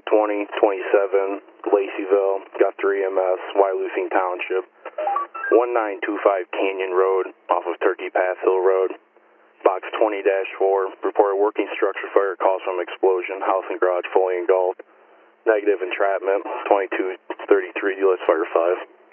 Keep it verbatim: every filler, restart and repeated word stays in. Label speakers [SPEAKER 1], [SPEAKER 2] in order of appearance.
[SPEAKER 1] twenty twenty-seven, Laceyville, Guthrie E M S, Wyalusing Township, one nine two five Canyon Road off of Turkey Pass Hill Road, box twenty dash four, reported working structure fire, calls from explosion, house and garage fully engulfed, negative entrapment, twenty-two thirty-three, U S Fire five.